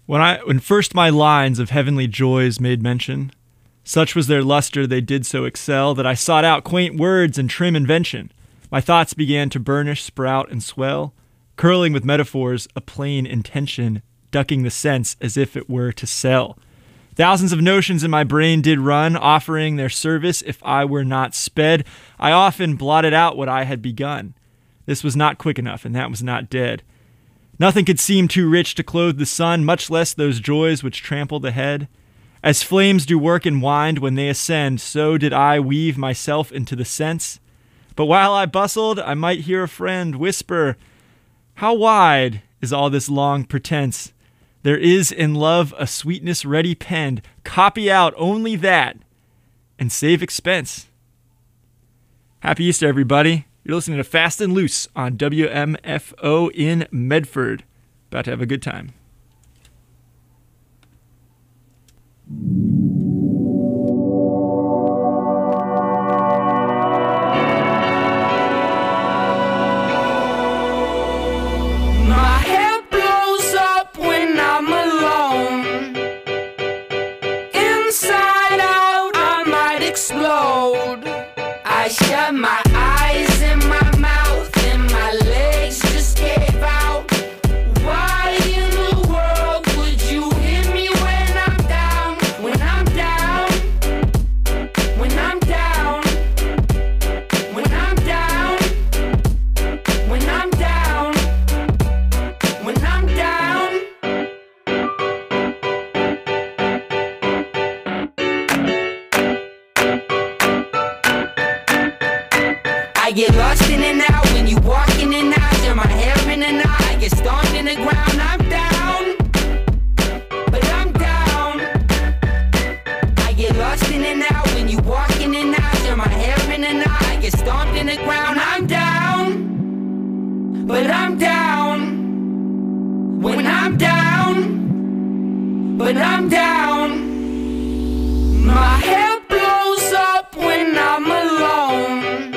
When first my lines of heavenly joys made mention, such was their luster they did so excel, that I sought out quaint words and trim invention. My thoughts began to burnish, sprout, and swell, curling with metaphors a plain intention, ducking the sense as if it were to sell. Thousands of notions in my brain did run, offering their service if I were not sped. I often blotted out what I had begun. This was not quick enough, and that was not dead. Nothing could seem too rich to clothe the sun, much less those joys which trample the head. As flames do work and wind when they ascend, so did I weave myself into the sense. But while I bustled, I might hear a friend whisper, "How wide is all this long pretense? There is in love a sweetness ready penned. Copy out only that, and save expense." Happy Easter, everybody. You're listening to Fast and Loose on WMFO in Medford. About to have a good time. My head blows up when I'm alone. Inside out, I might explode. I shut my eyes and my mouth and my legs just gave out. Why in the world would you hit me when I'm down? When I'm down? When I'm down? When I'm down? When I'm down? When I'm down? I get lost in and out when you walk in and out. Turn my hair in and out. I get stomped in the ground. I'm down, but I'm down. I get lost in and out when you walk in and out. Turn my hair in and out. I get stomped in the ground. I'm down, but I'm down. When I'm down, but I'm down. My hair blows up when I'm alone.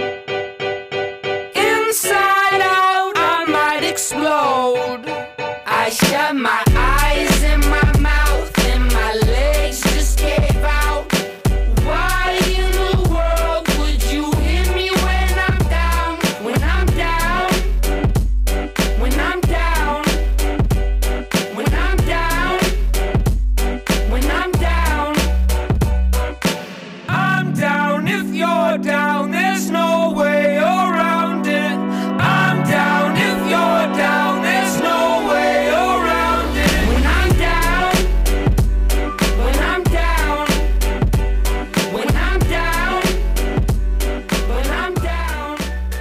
Inside out, I might explode. I shut my eyes and my mouth and my legs just gave out. Why in the world would you hit me when I'm down? When I'm down? When I'm down? When I'm down? When I'm down? I'm down if you're down, there's no way around it. I'm down if you're down, there's no way around it. When I'm down, when I'm down, when I'm down, when I'm down.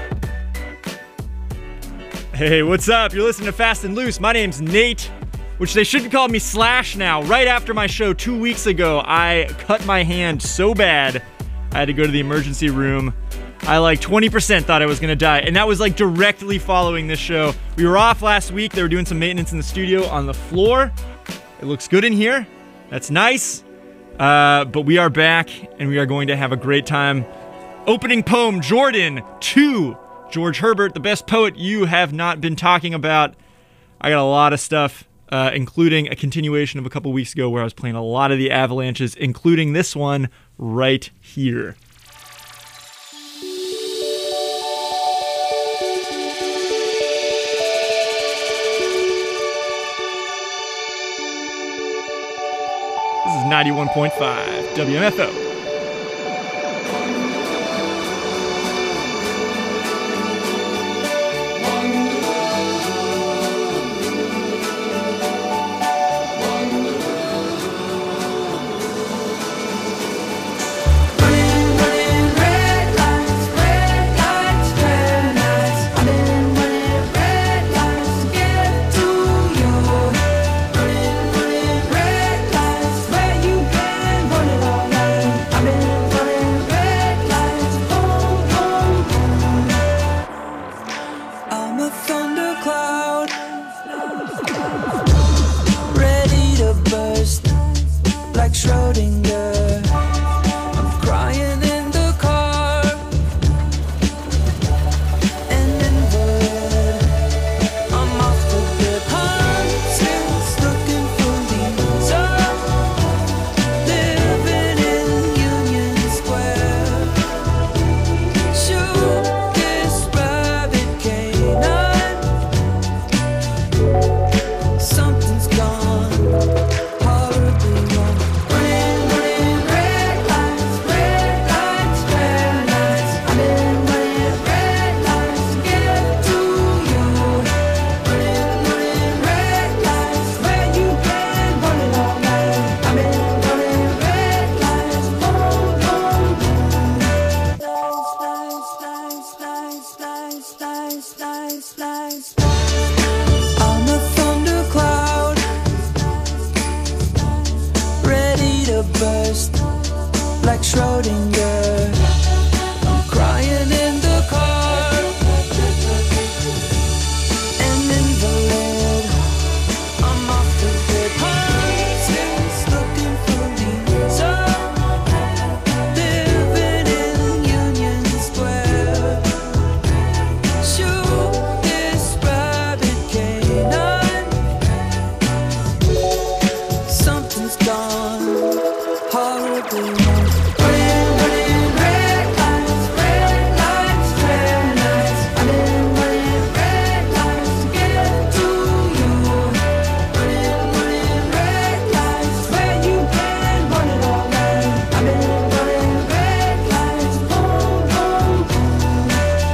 Hey, what's up? You're listening to Fast and Loose. My name's Nate, which they should call me Slash now. Right after my show 2 weeks ago, I cut my hand so bad, I had to go to the emergency room. I 20% thought I was going to die, and that was directly following this show. We were off last week. They were doing some maintenance in the studio on the floor. It looks good in here. That's nice. But we are back, and we are going to have a great time. Opening poem, Jordan, to George Herbert, the best poet you have not been talking about. I got a lot of stuff, including a continuation of a couple weeks ago where I was playing a lot of the Avalanches, including this one right here. This is 91.5 WMFO. I'm a thundercloud, ready to burst like Schrodinger. I'm crying in the car, an invalid. I'm off the grid, hunting, looking for Lisa, living in Union Square. Shoot this rabbit canine, something's gone horribly wrong. Running, running, red lights, red lights, red lights. I've been running red lights to get to you. Running, running, red lights, where you can run it all night. I've been running red lights, boom, boom, boom.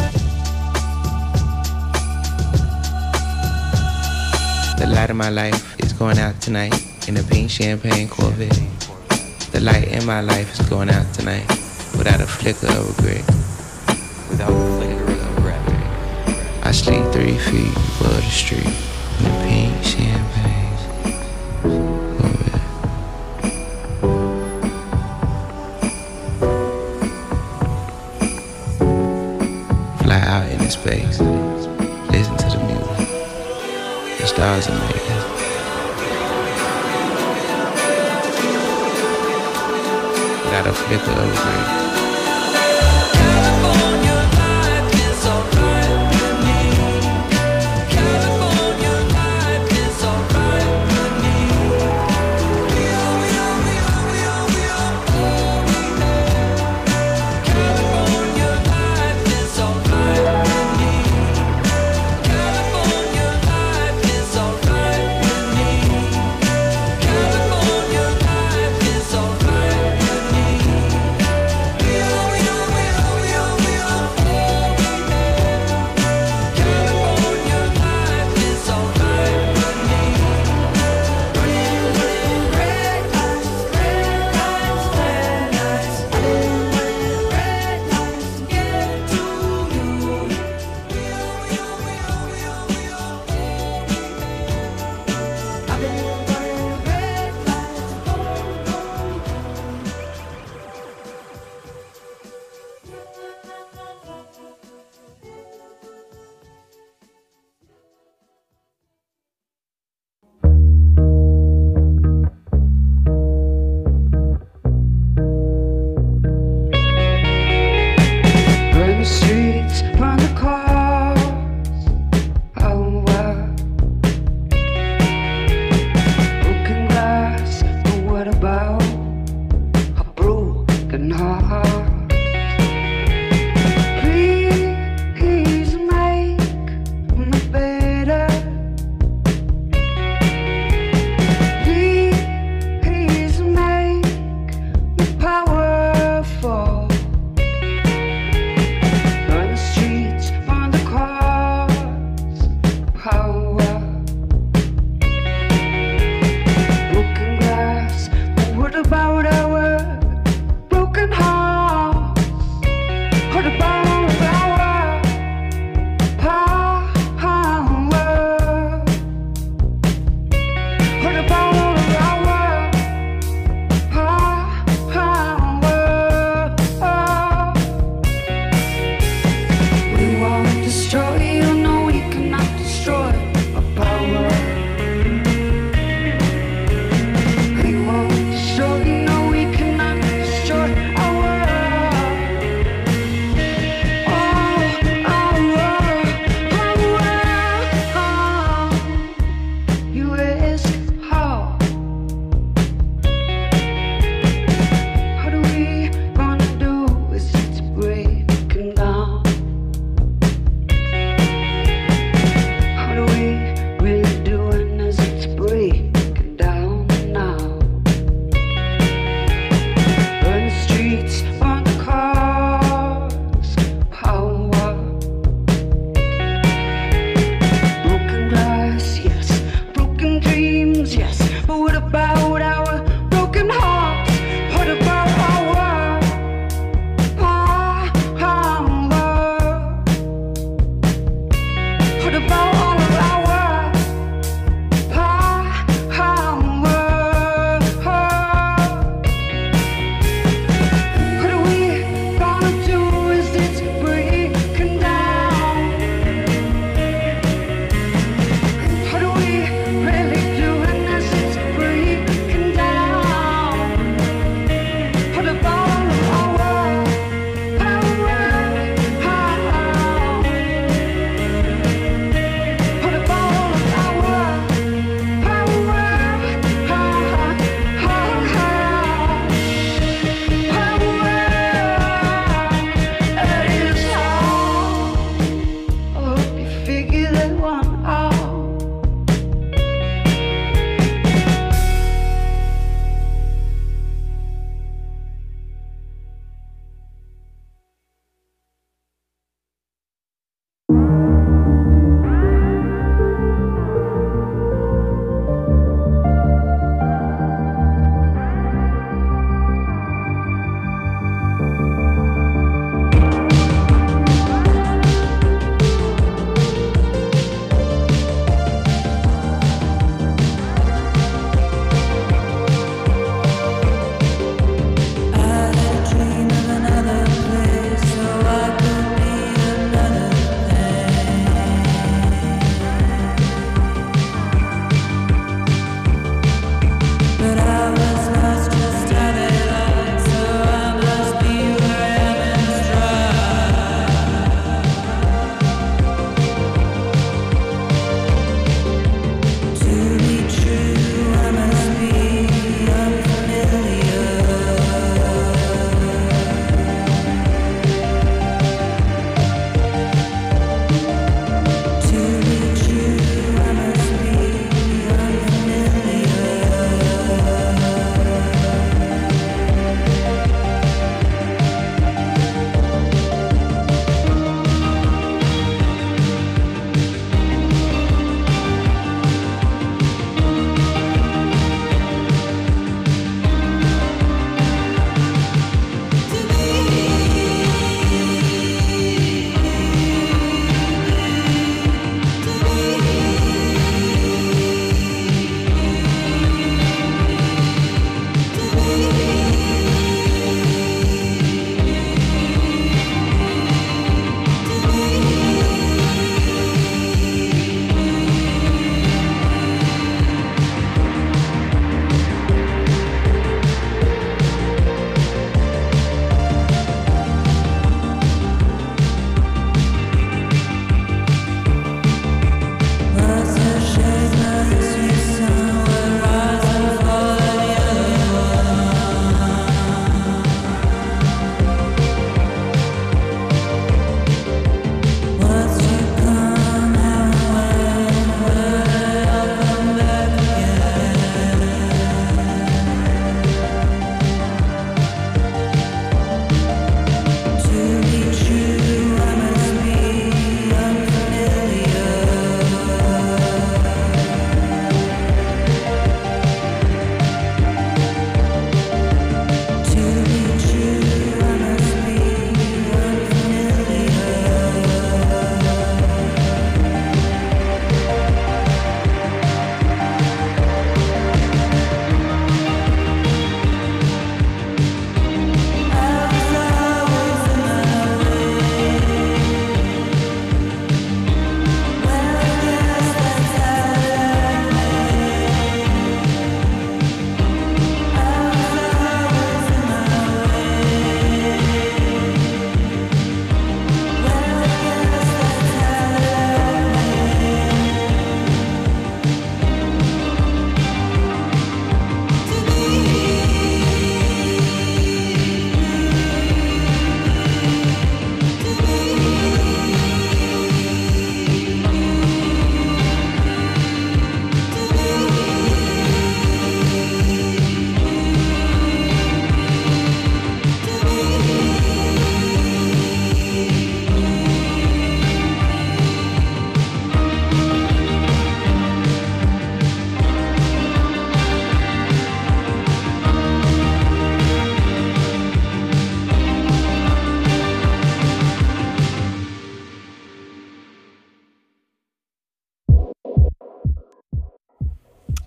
The light of my life is going out tonight in a pink champagne Corvette. The light in my life is going out tonight without a flicker of regret. Without a flicker of regret. I sleep 3 feet above the street in a pink champagne Corvette. Fly out into space, listen to the music. The stars are made. Without a flicker of regret. California life is alright with me. California life is alright with me. California life is alright with me. California life is alright with me. California life is alright with me.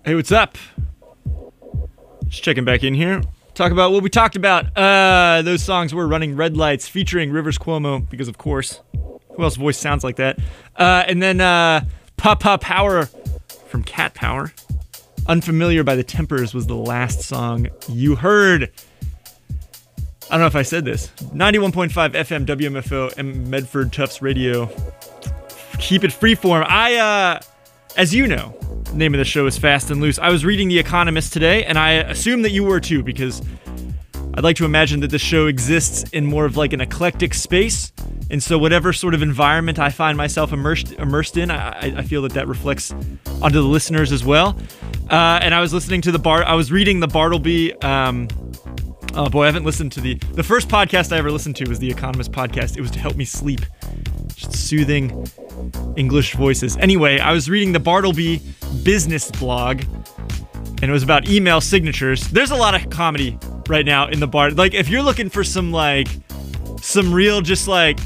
Hey, what's up? Just checking back in here. Talk about what we talked about. Those songs were Running Red Lights featuring Rivers Cuomo, because of course, who else's voice sounds like that? And then Papa Power from Cat Power. Unfamiliar by the Tempers was the last song you heard. I don't know if I said this. 91.5 FM WMFO and Medford Tufts Radio. Keep it freeform. As you know, the name of the show is Fast and Loose. I was reading The Economist today, and I assume that you were too, because I'd like to imagine that the show exists in more of like an eclectic space, and so whatever sort of environment I find myself immersed in, I feel that reflects onto the listeners as well. And I was listening to I was reading the Bartleby. Oh boy, I haven't listened to the first podcast I ever listened to was The Economist podcast. It was to help me sleep. Just soothing English voices. Anyway, I was reading the Bartleby business blog, and it was about email signatures. There's a lot of comedy right now in the like, if you're looking for some real just like,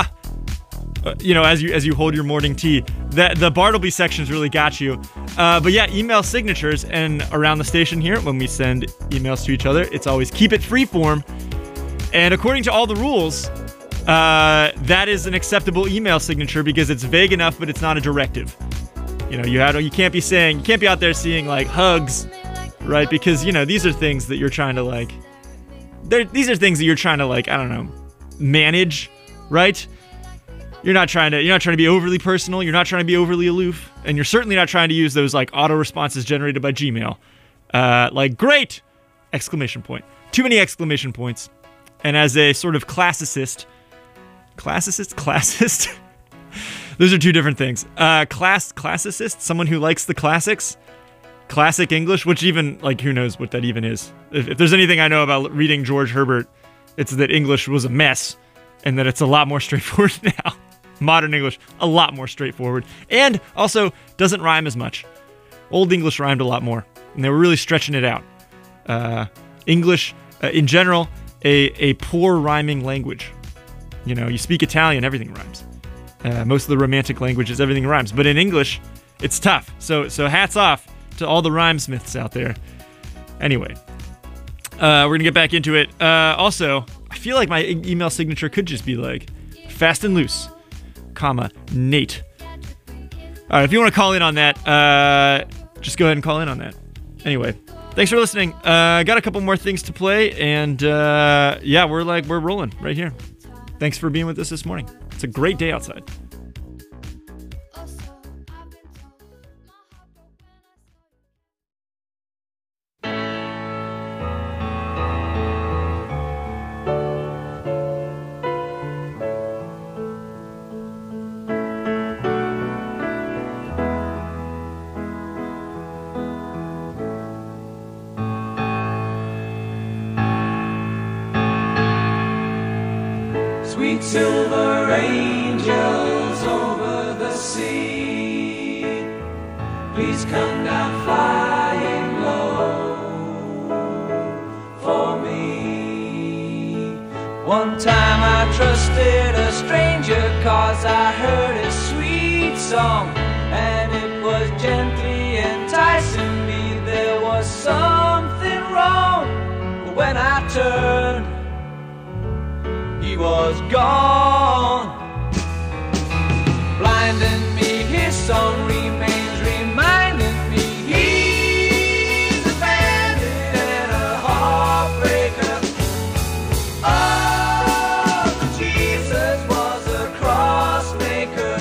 as you hold your morning tea, the Bartleby sections really got you. But yeah, email signatures, and around the station here, when we send emails to each other, it's always keep it freeform. And according to all the rules, that is an acceptable email signature because it's vague enough, but it's not a directive. You can't be out there seeing like hugs, right? Because these are things that you're trying to like. These are things that you're trying to like. I don't know, manage, right? You're not trying to be overly personal. You're not trying to be overly aloof, and you're certainly not trying to use those like auto responses generated by Gmail, like great! Exclamation point. Too many exclamation points. And as a sort of classicist. Those are two different things. Classicist, someone who likes the classics, classic English, which even, like, who knows what that even is. If there's anything I know about reading George Herbert, it's that English was a mess, and that it's a lot more straightforward now. Modern English, a lot more straightforward, and also doesn't rhyme as much. Old English rhymed a lot more, and they were really stretching it out. English, in general, a poor rhyming language. You speak Italian, everything rhymes. Most of the romantic languages, everything rhymes. But in English, it's tough. So hats off to all the rhymesmiths out there. Anyway, we're going to get back into it. Also, I feel like my email signature could just be like, Fast and Loose, Nate. All right, if you want to call in on that, just go ahead and call in on that. Anyway, thanks for listening. Got a couple more things to play, and yeah, we're rolling right here. Thanks for being with us this morning. It's a great day outside. Sweet silver angels over the sea, please come down flying low for me. One time I trusted a stranger 'cause I heard his sweet song, and it was gently enticing me. There was something wrong, but when I turned, he was gone, blinding me. His song remains reminding me he's a bandit and a heartbreaker. Oh, but Jesus was a cross maker.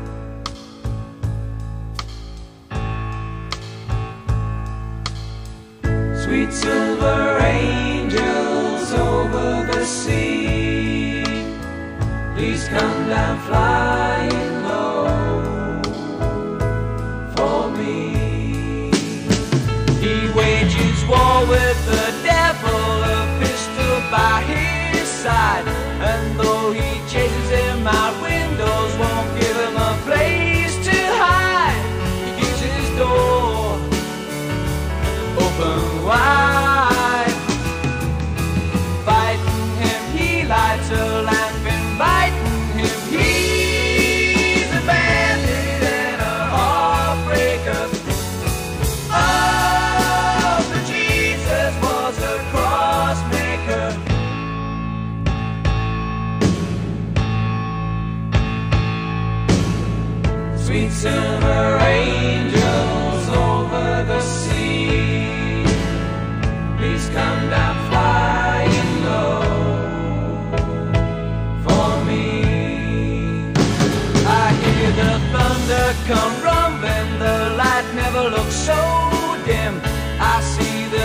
Sweet silver angels over the sea, please come down flying low for me. He wages war with the devil, a pistol by his side, and though he chases him out, windows won't give him a place to hide. He keeps his door open wide, fighting him, he lights a lamp. He's a bandit and a heartbreaker. Oh,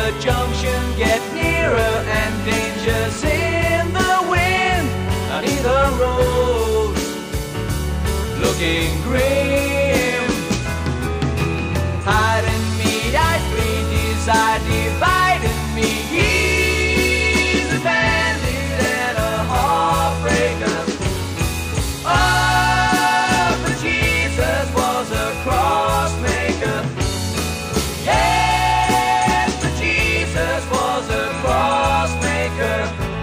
the junction get nearer, and dangers in the wind on either road, looking grim. Hiding me, I free desire dividing me. He's a bandit and a heartbreaker. Oh, but Jesus was a cross maker. Yes, but Jesus was a cross maker.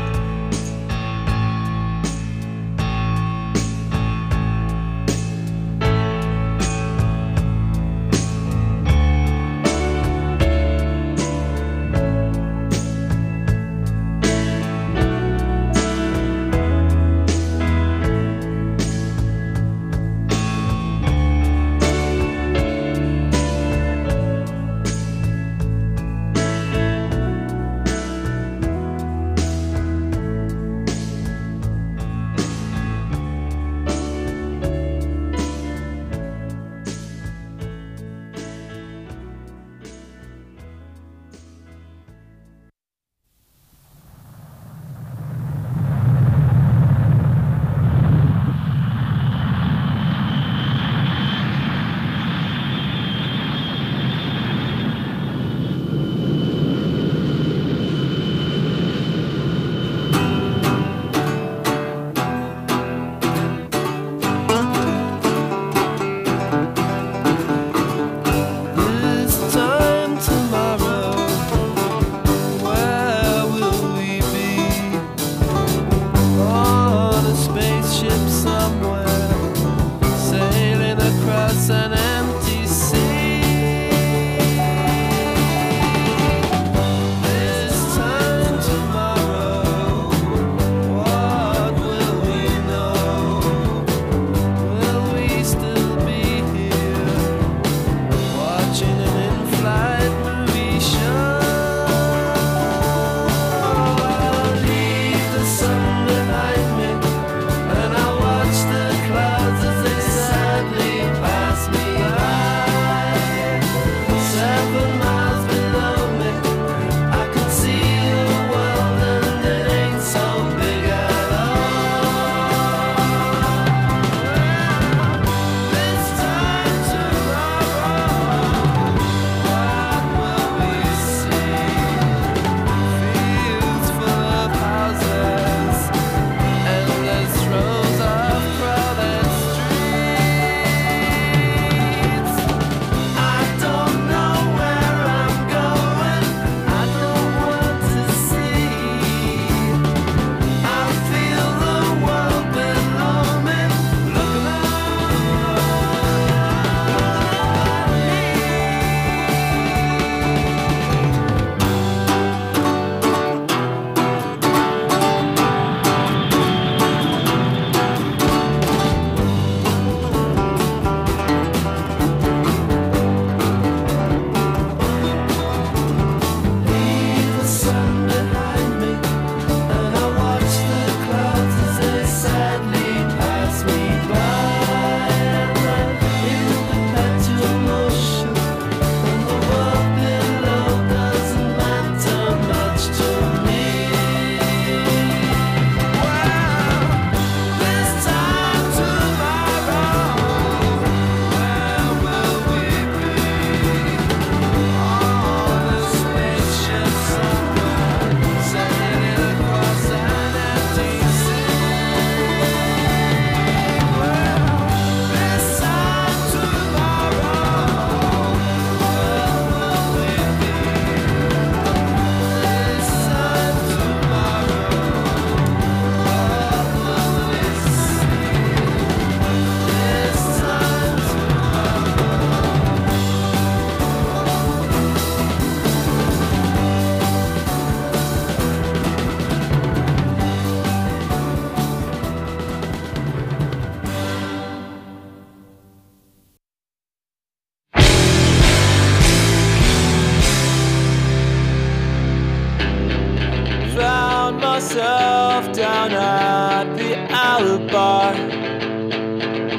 myself down at the Alibi.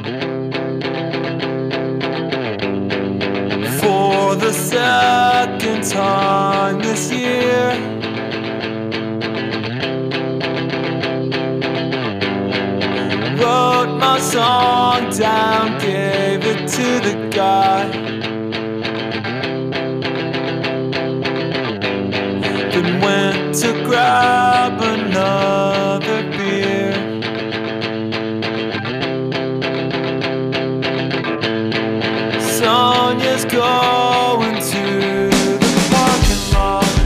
For the second Valentine this year. Wrote my song down, gave it to the guy. Then went to grab another beer. Sonia's going to the parking lot.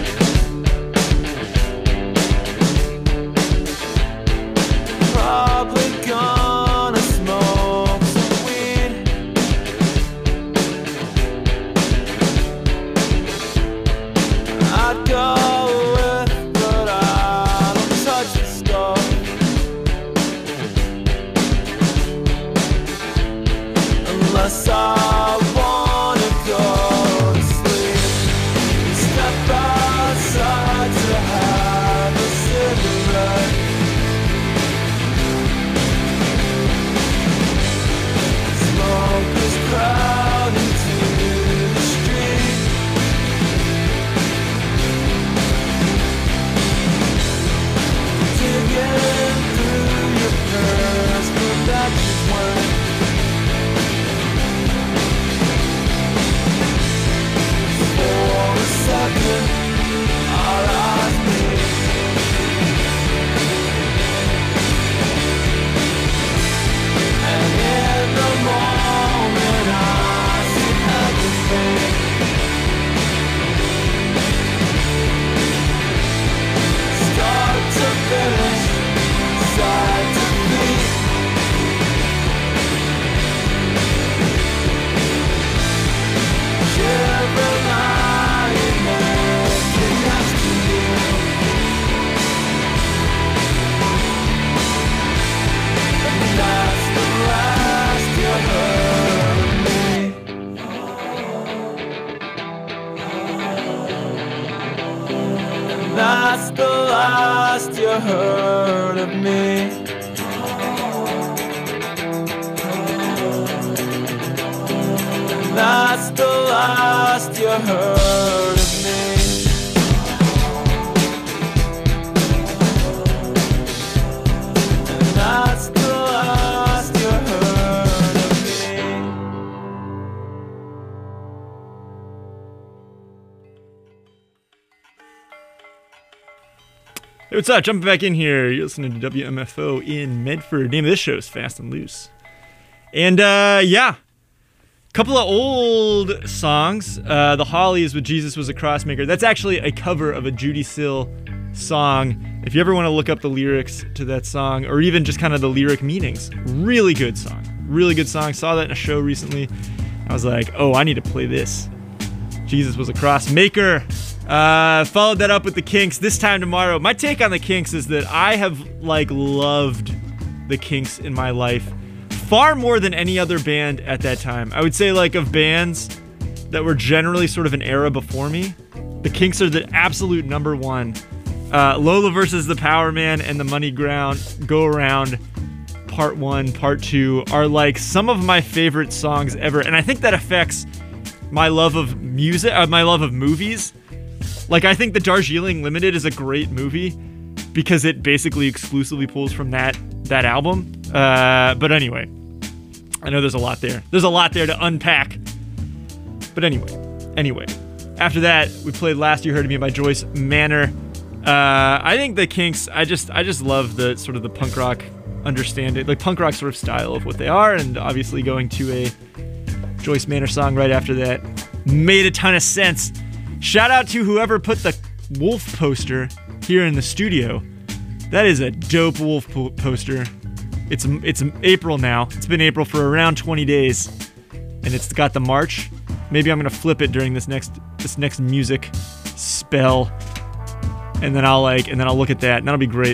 Probably gonna smoke some weed. I'd go with, but I don't touch the stuff. Unless I wanna go to sleep. Step outside to have a cigarette. Smoke is crowding to the street. Digging through your purse, but that just went. For a second, our eyes meet. And in the moment, I see everything. Start to finish, side to feet. Shivering nightmares next to you. And that's the last you heard of me. And that's the last you heard of me. And that's the last you heard of me. And that's the last you heard of me. Hey, what's up? Jumping back in here. You're listening to WMFO in Medford. Name of this show is Fast and Loose. And yeah, couple of old songs. The Hollies with Jesus Was a Crossmaker. That's actually a cover of a Judy Sill song. If you ever want to look up the lyrics to that song, or even just kind of the lyric meanings, really good song. Really good song. Saw that in a show recently. I was like, oh, I need to play this. Jesus Was a Crossmaker. Followed that up with the Kinks, This Time Tomorrow. My take on the Kinks is that I have loved the Kinks in my life far more than any other band at that time. I would say of bands that were generally sort of an era before me, the Kinks are the absolute number one. Lola versus the Power Man and the Money Go Around Part 1, Part 2 are some of my favorite songs ever. And I think that affects my love of music, my love of movies. I think the Darjeeling Limited is a great movie because it basically exclusively pulls from that album. But anyway, I know there's a lot there. There's a lot there to unpack. But anyway. After that, we played Last You Heard of Me by Joyce Manor. I think the Kinks, I just love the sort of the punk rock understanding, punk rock sort of style of what they are, and obviously going to a Joyce Manor song right after that made a ton of sense. Shout out to whoever put the wolf poster here in the studio. That is a dope wolf poster. It's April now. It's been April for around 20 days, and it's got the march. Maybe I'm gonna flip it during this next music spell, and then I'll look at that, and that'll be great.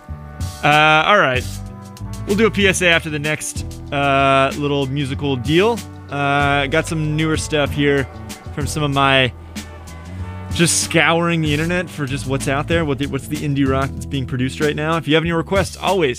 All right, we'll do a PSA after the next little musical deal. Got some newer stuff here from some of my just scouring the internet for just what's out there, what's the indie rock that's being produced right now. If you have any requests, always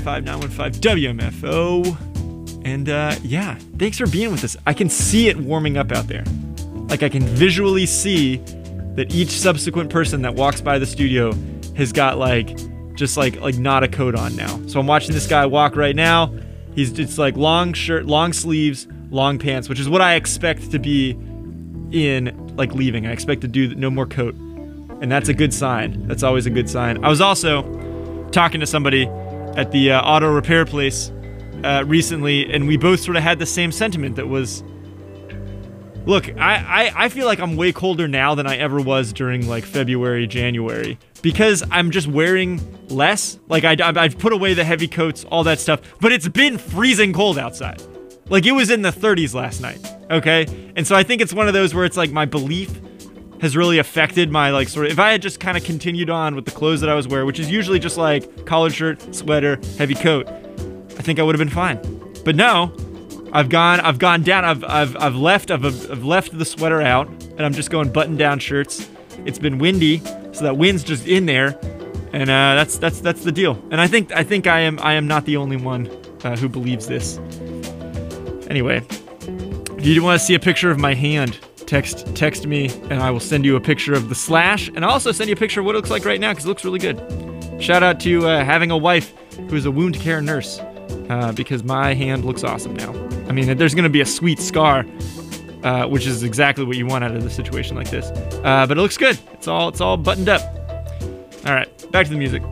855-915-WMFO. And thanks for being with us. I can see it warming up out there. I can visually see that each subsequent person that walks by the studio has got like just like not a coat on now. So I'm watching this guy walk right now. It's like long shirt, long sleeves, long pants, which is what I expect to be in like leaving. I expect to do no more coat. And that's a good sign. That's always a good sign. I was also talking to somebody at the auto repair place recently, and we both sort of had the same sentiment that was, look, I feel like I'm way colder now than I ever was during like February, January, because I'm just wearing less. Like I've put away the heavy coats, all that stuff, but it's been freezing cold outside. Like it was in the 30s last night, okay? And so I think it's one of those where it's like my belief has really affected my like sort of, if I had just kind of continued on with the clothes that I was wearing, which is usually just like collared shirt, sweater, heavy coat, I think I would have been fine. But no, I've gone down. I've left the sweater out, and I'm just going button-down shirts. It's been windy, so that wind's just in there, and that's the deal. And I think I am not the only one who believes this. Anyway, if you want to see a picture of my hand, text me, and I will send you a picture of the slash, and I'll also send you a picture of what it looks like right now because it looks really good. Shout out to having a wife who is a wound care nurse. Because my hand looks awesome now. I mean, there's going to be a sweet scar, which is exactly what you want out of a situation like this. But it looks good. It's all buttoned up. All right, back to the music.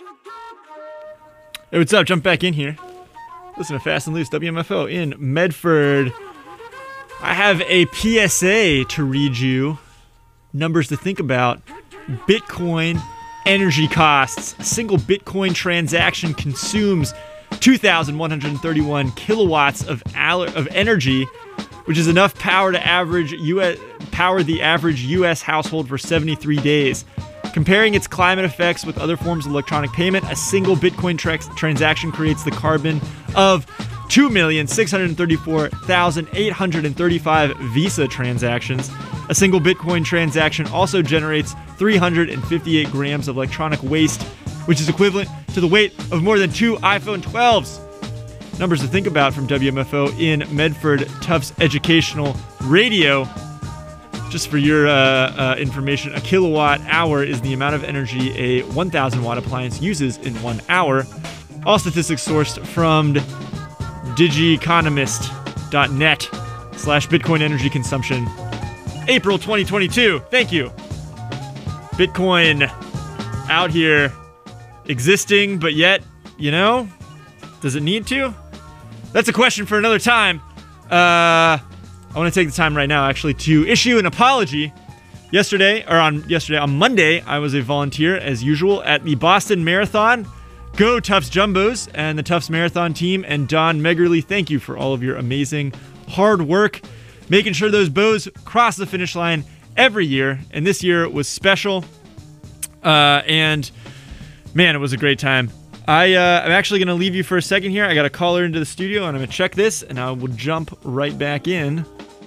Hey, what's up? Jump back in here. Listen to Fast and Loose, WMFO in Medford. I have a PSA to read you. Numbers to think about. Bitcoin energy costs. A single Bitcoin transaction consumes 2,131 kilowatts of energy, which is enough power to power the average U.S. household for 73 days. Comparing its climate effects with other forms of electronic payment, a single Bitcoin transaction creates the carbon of 2,634,835 Visa transactions. A single Bitcoin transaction also generates 358 grams of electronic waste, which is equivalent to the weight of more than 2 iPhone 12s. Numbers to think about from WMFO in Medford, Tufts Educational Radio. Just for your information, a kilowatt hour is the amount of energy a 1,000 watt appliance uses in 1 hour. All statistics sourced from digiconomist.net/Bitcoin energy consumption. April 2022. Thank you. Bitcoin out here existing, but yet, does it need to? That's a question for another time. I want to take the time right now, actually, to issue an apology. On Monday, I was a volunteer, as usual, at the Boston Marathon. Go Tufts Jumbos and the Tufts Marathon team, and Don Meggerly, thank you for all of your amazing hard work, making sure those bows cross the finish line every year, and this year was special, and man, it was a great time. I'm actually going to leave you for a second here. I got a caller into the studio, and I'm going to check this, and I will jump right back in.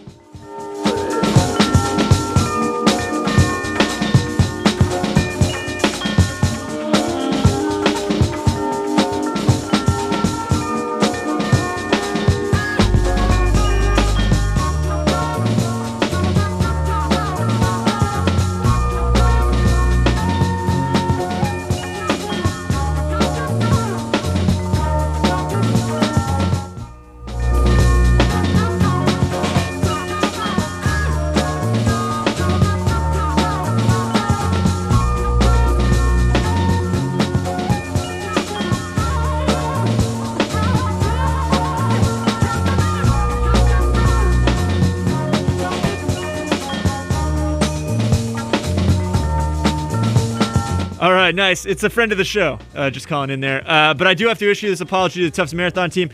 All right, nice. It's a friend of the show, just calling in there. But I do have to issue this apology to the Tufts Marathon team.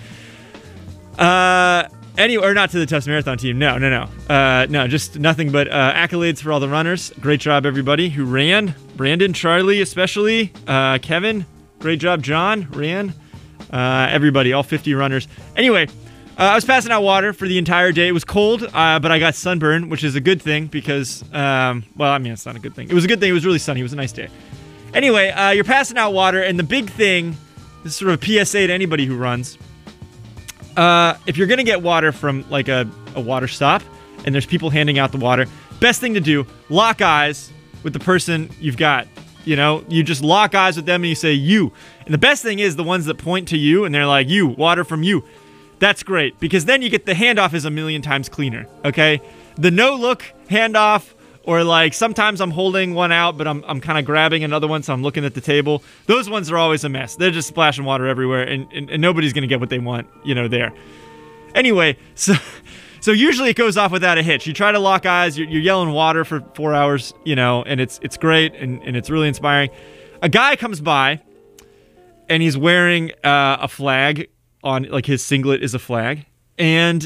Or not to the Tufts Marathon team. No, just nothing but accolades for all the runners. Great job, everybody who ran. Brandon, Charlie, especially. Kevin, great job. John ran. Everybody, all 50 runners. Anyway, I was passing out water for the entire day. It was cold, but I got sunburned, which is a good thing because, it's not a good thing. It was a good thing. It was really sunny. It was a nice day. Anyway, you're passing out water, and the big thing, this is sort of a PSA to anybody who runs. If you're going to get water from, like, a water stop, and there's people handing out the water, best thing to do, lock eyes with the person you've got. You just lock eyes with them, and you say, you. And the best thing is the ones that point to you, and they're like, you, water from you. That's great, because then you get the handoff is a million times cleaner, okay? The no-look handoff, or like sometimes I'm holding one out, but I'm kind of grabbing another one, so I'm looking at the table. Those ones are always a mess. They're just splashing water everywhere, and nobody's going to get what they want, there. Anyway, so usually it goes off without a hitch. You try to lock eyes, you're yelling water for 4 hours, and it's great, and it's really inspiring. A guy comes by, and he's wearing a flag on, like, his singlet is a flag, and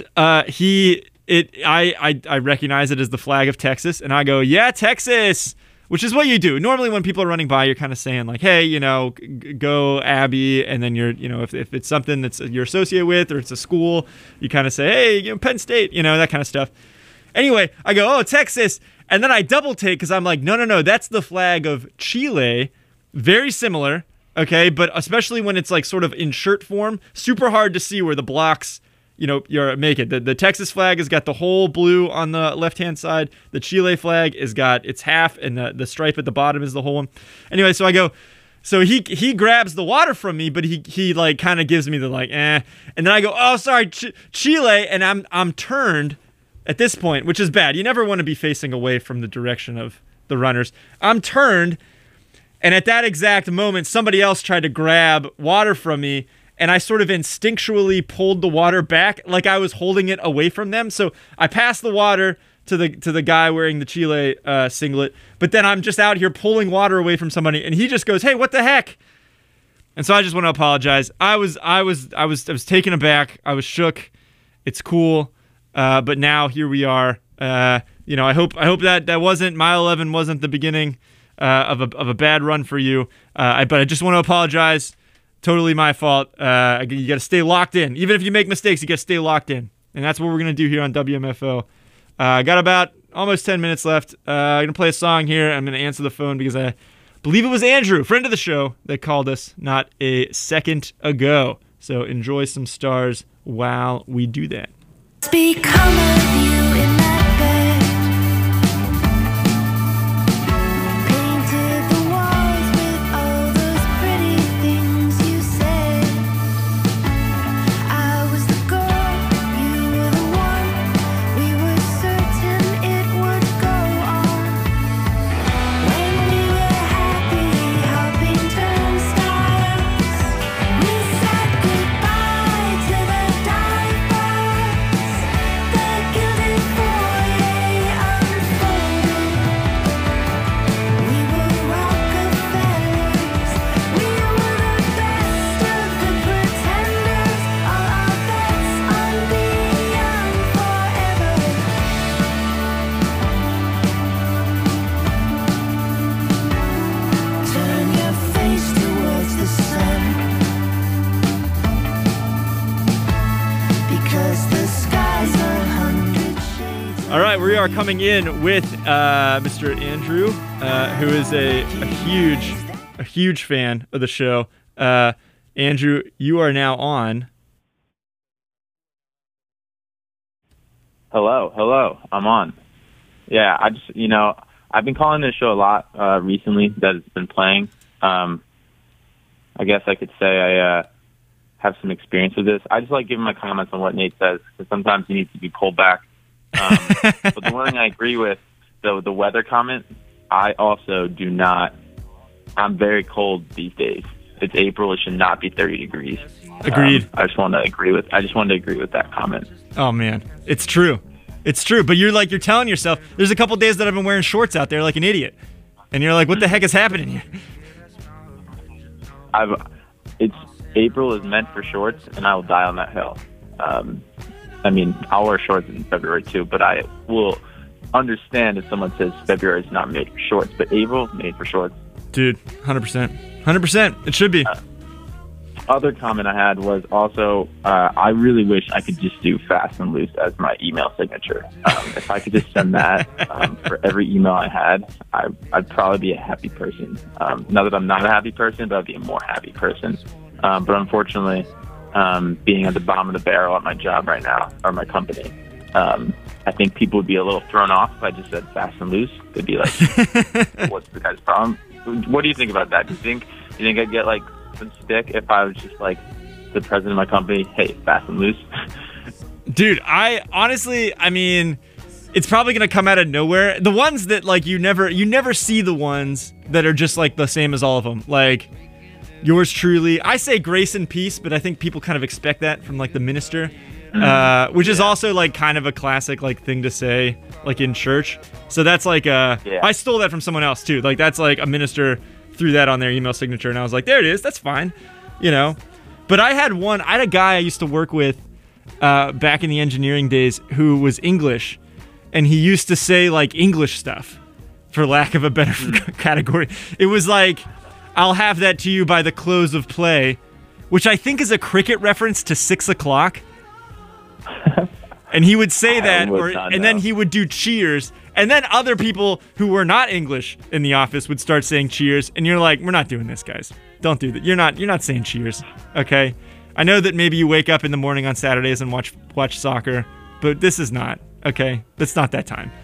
I recognize it as the flag of Texas, and I go, yeah, Texas, which is what you do. Normally when people are running by, you're kind of saying like, hey, go Abby, and then you're, if it's something that's you're associated with, or it's a school, you kind of say, hey, Penn State, that kind of stuff. Anyway, I go, oh, Texas, and then I double take because I'm like, no, that's the flag of Chile, very similar, okay, but especially when it's like sort of in shirt form, super hard to see where the blocks you're make it. The Texas flag has got the whole blue on the left-hand side. The Chile flag has got its half, and the stripe at the bottom is the whole one. Anyway, so I go, so he grabs the water from me, but he like kind of gives me the like, and then I go, oh, sorry, Chile, and I'm turned at this point, which is bad. You never want to be facing away from the direction of the runners. I'm turned, And at that exact moment, somebody else tried to grab water from me, and I sort of instinctually pulled the water back like I was holding it away from them. So I passed the water to the guy wearing the Chile singlet, but then I'm just out here pulling water away from somebody, and he just goes, "Hey, what the heck?" And so I just want to apologize. I was taken aback. I was shook. It's cool, but now here we are. I hope that wasn't mile 11 wasn't the beginning of a bad run for you. But I just want to apologize. Totally my fault. You got to stay locked in. Even if you make mistakes, you got to stay locked in. And that's what we're going to do here on WMFO. I got about almost 10 minutes left. I'm going to play a song here. I'm going to answer the phone because I believe it was Andrew, friend of the show, that called us not a second ago. So enjoy some stars while we do that. Become of you in that bed. Painted the walls with all those pretty things you said. I was the girl, you were the one. We were certain it would go on. When we were happy, hopping turnstiles, we said goodbye to the dive bars. The gilded foyer unfolded. We were Rockefellers. We were the best of the pretenders. All our bets on being young forever. Turn your face towards the sun, because the sky's 100 shades. All right, we are coming in with Mr. Andrew, who is a huge fan of the show. Andrew, you are now on. Hello, I'm on. Yeah, I've been calling this show a lot recently that it's been playing. I guess I could say I have some experience with this. I just like giving my comments on what Nate says, because sometimes you need to be pulled back. But the one thing I agree with, the weather comment, I also do not. I'm very cold these days. It's April. It should not be 30 degrees. Agreed. I just wanted to agree with that comment. Oh man, it's true. It's true. But you're telling yourself, there's a couple days that I've been wearing shorts out there like an idiot. And you're like, what the heck is happening here? April is meant for shorts, and I will die on that hill. I'll wear shorts in February too, but I will understand if someone says February is not made for shorts, but April made for shorts. Dude, 100%. 100%. It should be. Other comment I had was also, I really wish I could just do fast and loose as my email signature. If I could just send that for every email I had, I'd probably be a happy person. Not that I'm not a happy person, but I'd be a more happy person. But unfortunately, being at the bottom of the barrel at my job right now, or my company, I think people would be a little thrown off if I just said fast and loose. They'd be like, what's the guy's problem? What do you think about that? Do you think I'd get like some stick if I was just like the president of my company? Hey, fast and loose. Dude, I mean, it's probably gonna come out of nowhere. The ones that like you never see the ones that are just like the same as all of them. Like yours truly. I say grace and peace, but I think people kind of expect that from like the minister, which is also like kind of a classic like thing to say like in church. So that's like I stole that from someone else too. Like that's like a minister threw that on their email signature, and I was like, there it is. That's fine, But I had a guy I used to work with back in the engineering days who was English, and he used to say like English stuff, for lack of a better category. It was like, I'll have that to you by the close of play, which I think is a cricket reference to 6 o'clock. And he would say that, and then he would do cheers. And then other people who were not English in the office would start saying cheers. And you're like, we're not doing this, guys. Don't do that. You're not saying cheers, okay? I know that maybe you wake up in the morning on Saturdays and watch soccer, but this is not, okay? It's not that time.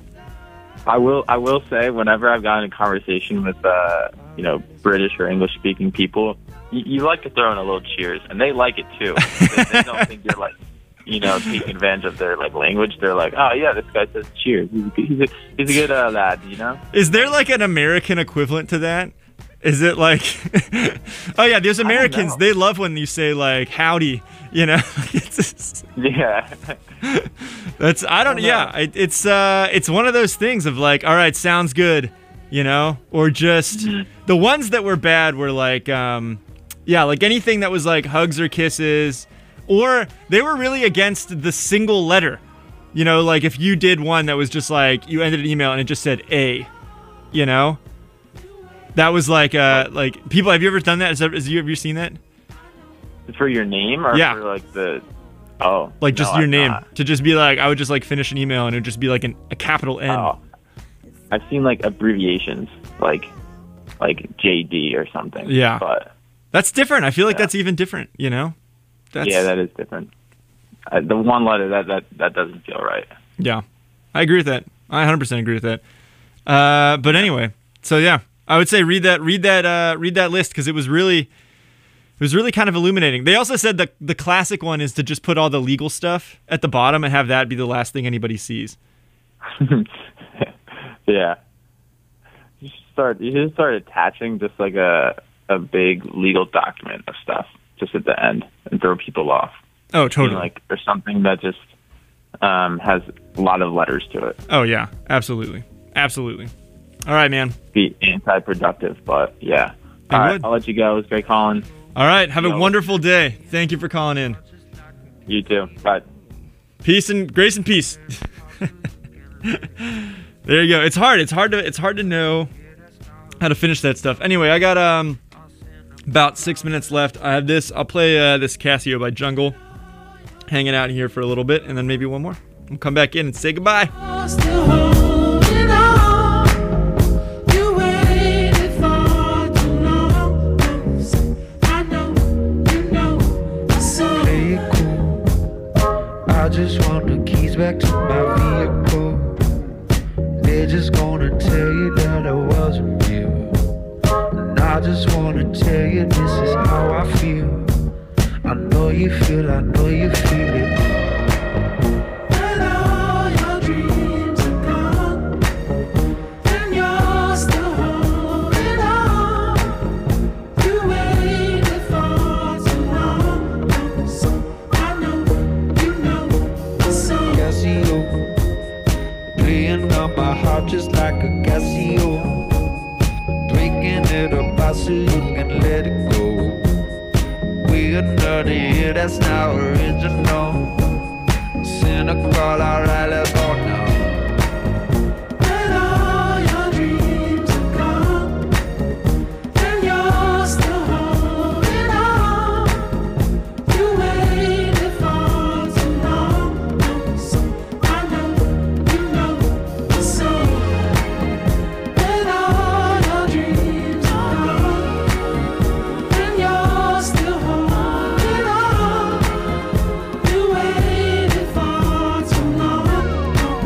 I will say, whenever I've gotten in a conversation with British or English speaking people, you like to throw in a little cheers, and they like it too. They don't think you're like, taking advantage of their like language. They're like, oh yeah, this guy says cheers. He's a good lad. Is there like an American equivalent to that? Is it like, oh yeah, those Americans, know. they love when you say like howdy, you know? It's just- Yeah. that's, I don't, yeah, it's one of those things of like, all right, sounds good, you know? Or just, the ones that were bad were like, yeah, like anything that was like hugs or kisses, or they were really against the single letter. You know, like if you did one that was just like, you ended an email and it just said A, you know? That was like people, have you ever done that? Have you seen that? For your name or Yeah. for like the, oh. Like just no, your I've name. not. To just be like, I would just like finish an email and it would just be like a capital N. Oh. I've seen like abbreviations, like JD or something. Yeah. But That's different. I feel like Yeah. that's even different, you know? That's, yeah, that is different. The one letter, that doesn't feel right. Yeah, I agree with that. I 100% agree with that. But anyway, so yeah, I would say read that list because it was really kind of illuminating. They also said that the classic one is to just put all the legal stuff at the bottom and have that be the last thing anybody sees. Yeah. You should start attaching just like a big legal document of stuff just at the end and throw people off. Oh, You totally. know, like or something that just has a lot of letters to it. Oh yeah, absolutely. All right, man. Be anti-productive, but yeah. It All right, would. I'll let you go. It was great calling. All right, have a Yo. wonderful day. Thank you for calling in. You too. Bye. Peace and grace and peace. There you go. It's hard to know how to finish that stuff. Anyway, I got about 6 minutes left. I have this. I'll play this Casio by Jungle. Hanging out here for a little bit, and then maybe one more. We'll come back in and say goodbye. Still holding on. You waited for too long. I know, you know, so Play it cool. I just want the keys back to my vehicle. They're just gonna tell you that I wasn't real. And I just wanna tell you this is how I feel. I know you feel it. when all your dreams are gone, and you're still holding on. You waited for too long. So I know, you know, so Casio, playing on my heart just like a Casio, breaking it apart so you can let it go. We're another year that's not original. Cynical, alright, let's go now. when all your dreams are gone, and you're still holding on. You waited for too long. So I know, you know, so when all your dreams are gone, and you're still holding on. You waited for too long.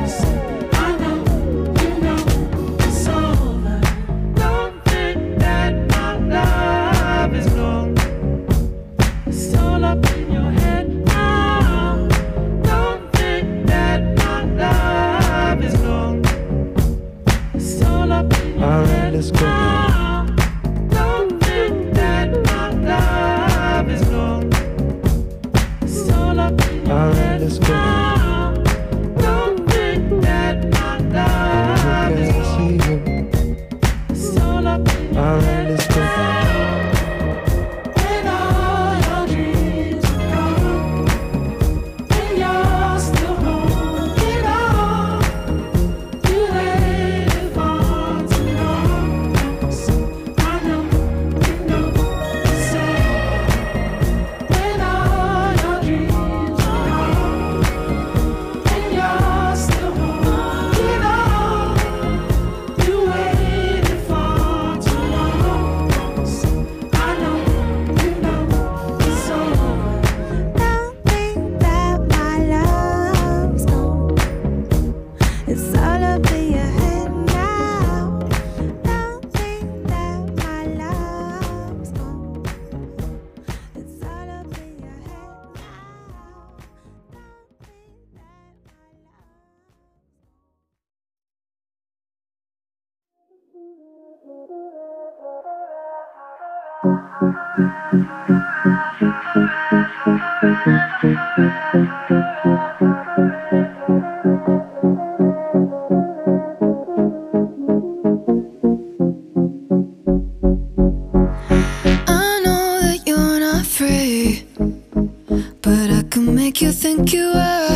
I know that you're not free, but I can make you think you are.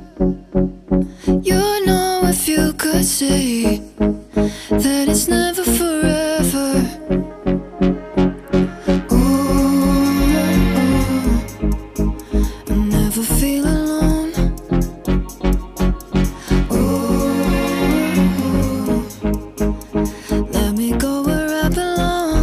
You know if you could see that it's never forever. Ooh, I never feel alone. Ooh, let me go where I belong.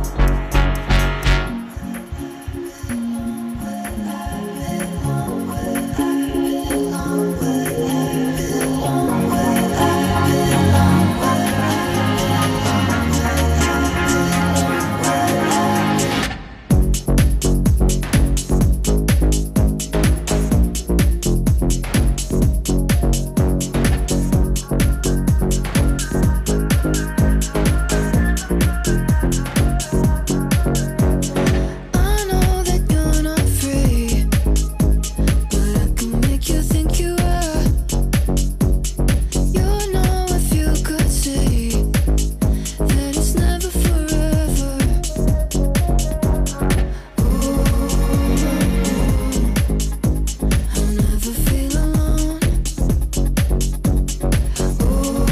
I know that you're not free, but I can make you think you are. You know if you could see that it's never forever. Ooh, I'll never feel alone. Ooh,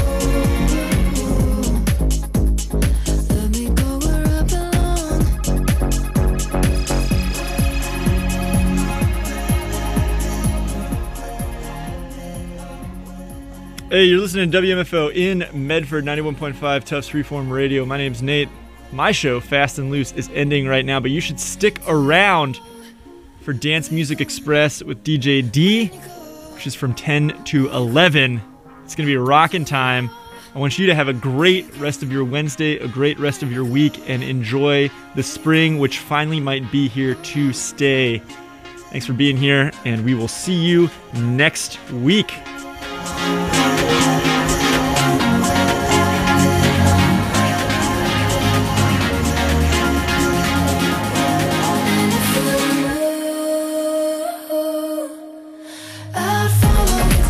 let me go where I belong. Hey, you're listening to WMFO in Medford, 91.5 Tufts Freeform Radio. My name's Nate. My show, Fast and Loose, is ending right now, but you should stick around for Dance Music Express with DJ D, which is from 10 to 11. It's going to be a rockin' time. I want you to have a great rest of your Wednesday, a great rest of your week, and enjoy the spring, which finally might be here to stay. Thanks for being here, and we will see you next week. I'd follow you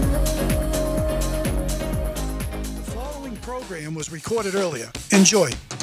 The following program was recorded earlier. Enjoy.